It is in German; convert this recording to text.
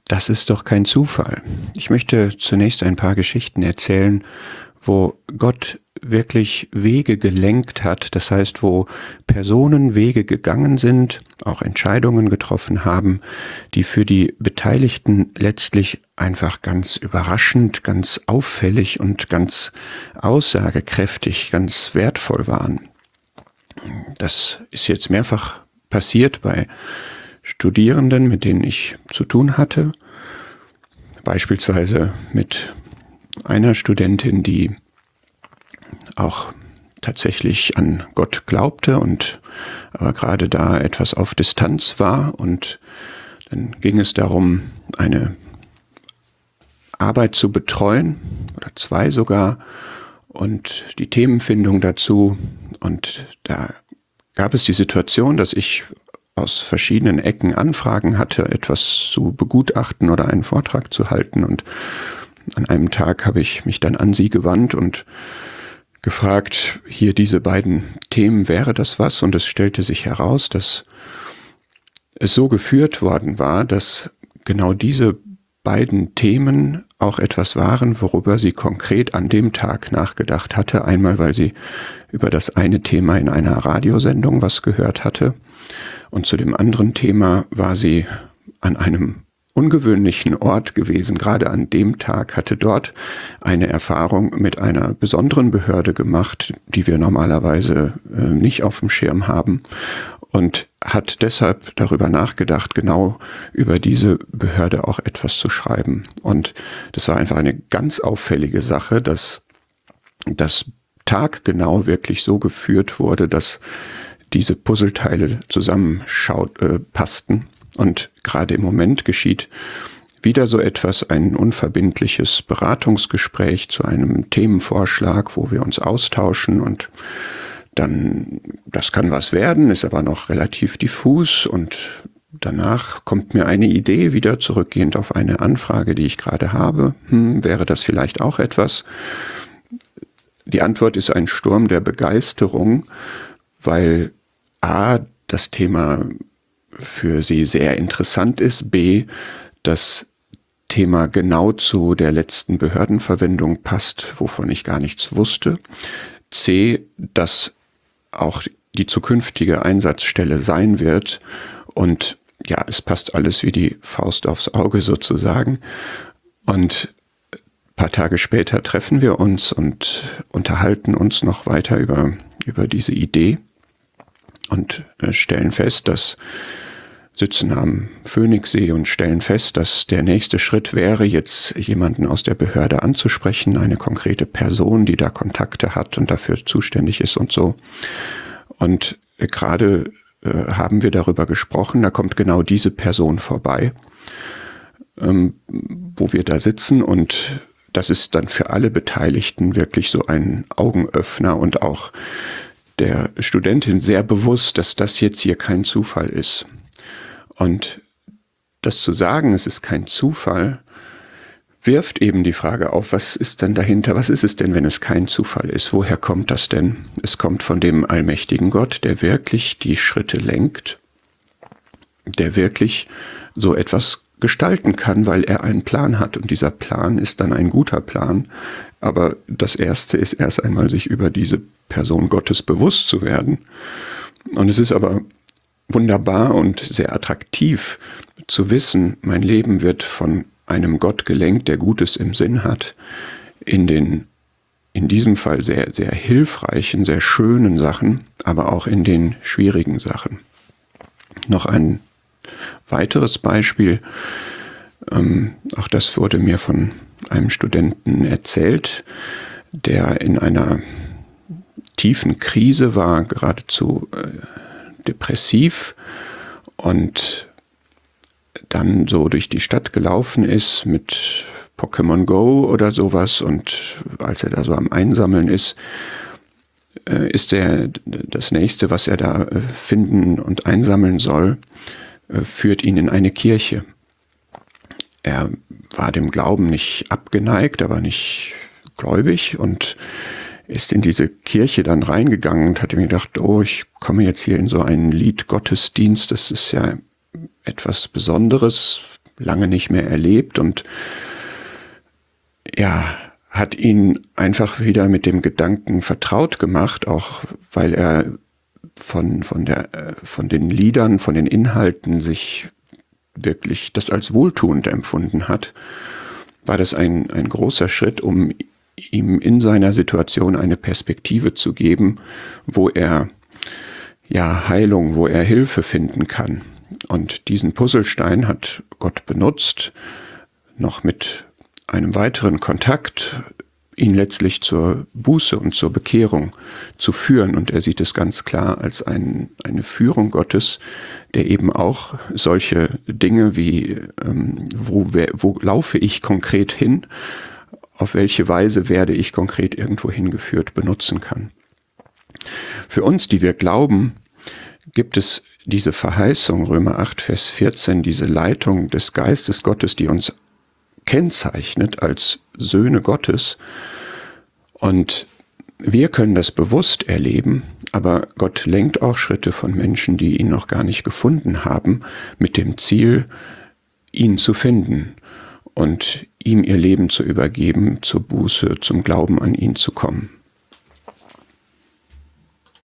Das ist doch kein Zufall. Ich möchte zunächst ein paar Geschichten erzählen, wo Gott wirklich Wege gelenkt hat, das heißt, wo Personen Wege gegangen sind, auch Entscheidungen getroffen haben, die für die Beteiligten letztlich einfach ganz überraschend, ganz auffällig und ganz aussagekräftig, ganz wertvoll waren. Das ist jetzt mehrfach passiert bei Studierenden, mit denen ich zu tun hatte, beispielsweise mit einer Studentin, die auch tatsächlich an Gott glaubte und aber gerade da etwas auf Distanz war, und dann ging es darum, eine Arbeit zu betreuen oder zwei sogar und die Themenfindung dazu, und da gab es die Situation, dass ich aus verschiedenen Ecken Anfragen hatte, etwas zu begutachten oder einen Vortrag zu halten, und an einem Tag habe ich mich dann an sie gewandt und gefragt, hier diese beiden Themen, wäre das was? Und es stellte sich heraus, dass es so geführt worden war, dass genau diese beiden Themen auch etwas waren, worüber sie konkret an dem Tag nachgedacht hatte. Einmal, weil sie über das eine Thema in einer Radiosendung was gehört hatte, und zu dem anderen Thema war sie an einem ungewöhnlichen Ort gewesen. Gerade an dem Tag hatte dort eine Erfahrung mit einer besonderen Behörde gemacht, die wir normalerweise nicht auf dem Schirm haben, und hat deshalb darüber nachgedacht, genau über diese Behörde auch etwas zu schreiben. Und das war einfach eine ganz auffällige Sache, dass das taggenau wirklich so geführt wurde, dass diese Puzzleteile passten. Und gerade im Moment geschieht wieder so etwas, ein unverbindliches Beratungsgespräch zu einem Themenvorschlag, wo wir uns austauschen, und dann, das kann was werden, ist aber noch relativ diffus, und danach kommt mir eine Idee wieder zurückgehend auf eine Anfrage, die ich gerade habe. Wäre das vielleicht auch etwas? Die Antwort ist ein Sturm der Begeisterung, weil A, das Thema für sie sehr interessant ist, B, das Thema genau zu der letzten Behördenverwendung passt, wovon ich gar nichts wusste, C, dass auch die zukünftige Einsatzstelle sein wird, und ja, es passt alles wie die Faust aufs Auge sozusagen. Und ein paar Tage später treffen wir uns und unterhalten uns noch weiter über diese Idee und stellen fest, sitzen am Phoenixsee und stellen fest, dass der nächste Schritt wäre, jetzt jemanden aus der Behörde anzusprechen, eine konkrete Person, die da Kontakte hat und dafür zuständig ist und so. Und gerade haben wir darüber gesprochen, da kommt genau diese Person vorbei, wo wir da sitzen, und das ist dann für alle Beteiligten wirklich so ein Augenöffner und auch der Studentin sehr bewusst, dass das jetzt hier kein Zufall ist. Und das zu sagen, es ist kein Zufall, wirft eben die Frage auf, was ist denn dahinter? Was ist es denn, wenn es kein Zufall ist? Woher kommt das denn? Es kommt von dem allmächtigen Gott, der wirklich die Schritte lenkt, der wirklich so etwas gestalten kann, weil er einen Plan hat. Und dieser Plan ist dann ein guter Plan. Aber das Erste ist erst einmal, sich über diese Person Gottes bewusst zu werden. Und es ist aber wunderbar und sehr attraktiv zu wissen, mein Leben wird von einem Gott gelenkt, der Gutes im Sinn hat, in diesem Fall sehr, sehr hilfreichen, sehr schönen Sachen, aber auch in den schwierigen Sachen. Noch ein weiteres Beispiel, auch das wurde mir von einem Studenten erzählt, der in einer tiefen Krise war, geradezu depressiv, und dann so durch die Stadt gelaufen ist mit Pokémon Go oder sowas, und als er da so am Einsammeln ist das nächste, was er da finden und einsammeln soll, führt ihn in eine Kirche. Er war dem Glauben nicht abgeneigt, aber nicht gläubig, und ist in diese Kirche dann reingegangen und hat mir gedacht, oh, ich komme jetzt hier in so einen Liedgottesdienst, das ist ja etwas Besonderes, lange nicht mehr erlebt und ja, hat ihn einfach wieder mit dem Gedanken vertraut gemacht, auch weil er von den Liedern, von den Inhalten sich wirklich das als wohltuend empfunden hat, war das ein großer Schritt, um ihm in seiner Situation eine Perspektive zu geben, wo er Heilung, wo er Hilfe finden kann. Und diesen Puzzlestein hat Gott benutzt, noch mit einem weiteren Kontakt, ihn letztlich zur Buße und zur Bekehrung zu führen. Und er sieht es ganz klar als eine Führung Gottes, der eben auch solche Dinge wie, wo laufe ich konkret hin, auf welche Weise werde ich konkret irgendwo hingeführt, benutzen kann. Für uns, die wir glauben, gibt es diese Verheißung, Römer 8, Vers 14, diese Leitung des Geistes Gottes, die uns kennzeichnet als Söhne Gottes. Und wir können das bewusst erleben, aber Gott lenkt auch Schritte von Menschen, die ihn noch gar nicht gefunden haben, mit dem Ziel, ihn zu finden und ihm ihr Leben zu übergeben, zur Buße, zum Glauben an ihn zu kommen.